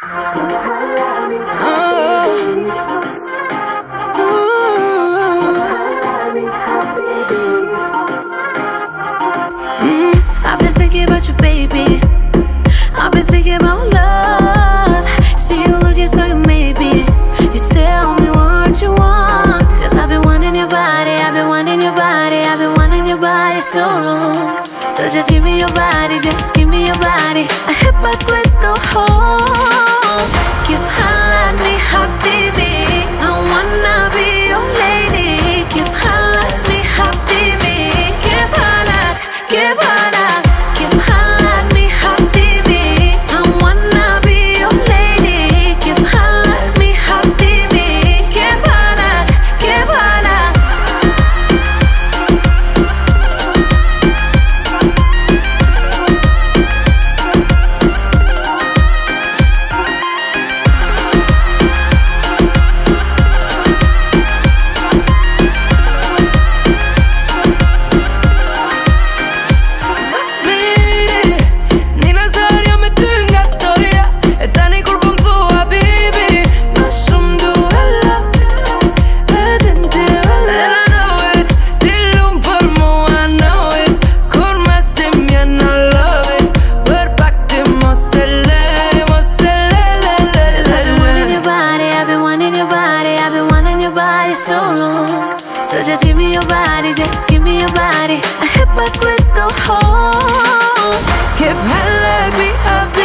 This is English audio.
I've been thinking about you, baby. I've been thinking about love. See you looking so you maybe. You tell me what you want. Cause I've been wanting your body, I've been wanting your body, I've been wanting your body so long. So just give me your body, just give me your body. I hit back, let's go home. Give holla at me, habibi. I wanna be your lady. Give holla at me, habibi. Give holla, give holla. Give holla at me, habibi. I wanna be your lady. Give holla at me, habibi. Give holla, give holla. So long. So just give me your body, just give me your body. I hit back, let's go home. Give holla at me,